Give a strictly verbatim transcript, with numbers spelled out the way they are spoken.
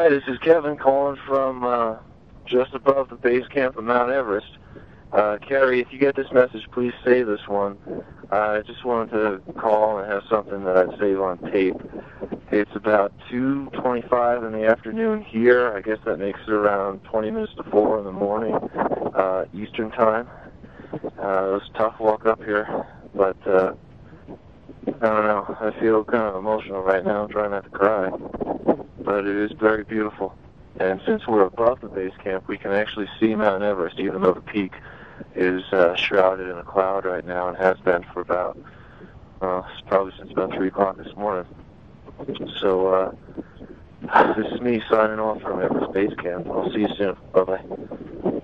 Hi, this is Kevin calling from uh, just above the base camp of Mount Everest. Uh, Carrie, if you get this message, please save this one. Uh, I just wanted to call and have something that I'd save on tape. It's about two twenty-five in the afternoon here. I guess that makes it around twenty minutes to four in the morning, uh, Eastern time. Uh, it was a tough walk up here, but uh, I don't know. I feel kind of emotional right now. I'm trying not to cry, but it is very beautiful. And since we're above the base camp, we can actually see Mount Everest, even though the peak is uh, shrouded in a cloud right now and has been for about, uh, probably since about three o'clock this morning. So uh, this is me signing off from Everest Base Camp. I'll see you soon. Bye-bye.